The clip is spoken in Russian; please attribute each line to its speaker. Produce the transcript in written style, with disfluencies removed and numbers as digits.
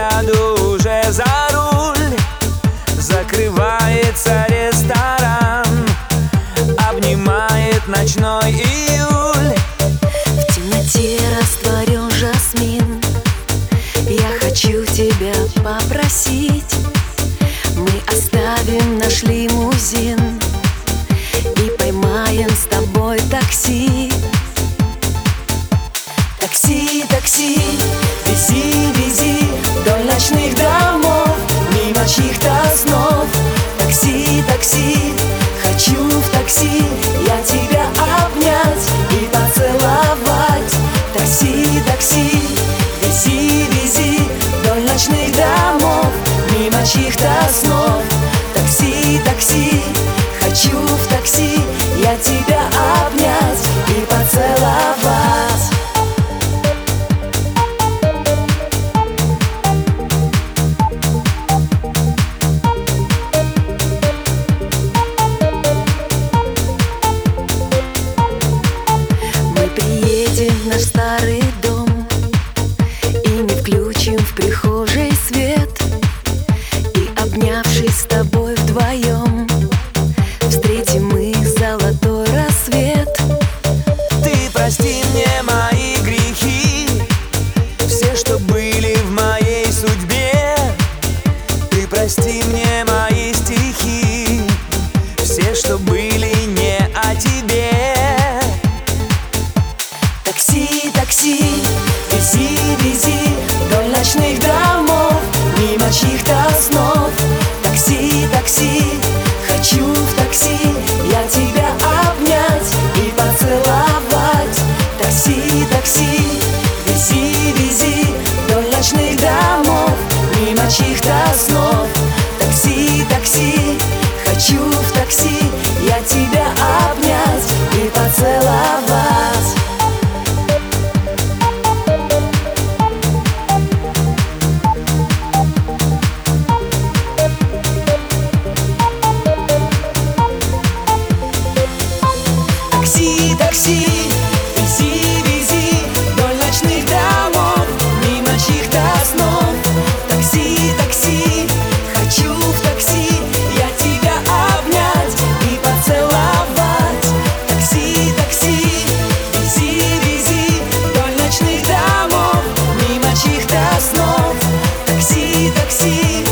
Speaker 1: сяду уже за руль. Закрывается ресторан, обнимает ночной июль.
Speaker 2: В темноте растворен жасмин. Я хочу тебя попросить, мы оставим наш лимузин и поймаем с тобой такси. Такси, такси, вези, вези вдоль ночных домов, мимо чьих-то снов. Такси, такси, хочу в такси я тебя обнять и поцеловать. Такси, такси, вези, вези вдоль ночных домов, мимо чьих-то снов. Такси, такси, хочу в такси я тебя обнять и поцеловать. В наш старый дом и не включим в прихожей свет, и, обнявшись с тобой вдвоем, встретим мы золотой рассвет.
Speaker 1: Ты прости мне мои грехи, все, что были в моей судьбе. Ты прости мне мои стихи, все, что были не о тебе.
Speaker 2: Такси, такси, вези, вези вдоль ночных домов, мимо чьих-то снов. Такси, такси, хочу в такси я тебя обнять и поцеловать. Такси, такси, вези, вези вдоль ночных домов, мимо чьих-то снов. Такси, такси, хочу в такси я тебя обнять и поцеловать. Такси, такси, вези, вези вдоль ночных домов, мимо чьих-то снов. Такси, такси, хочу в такси я тебя обнять и поцеловать. Такси, такси, вези, вези вдоль ночных домов, мимо чьих-то снов. Такси, такси.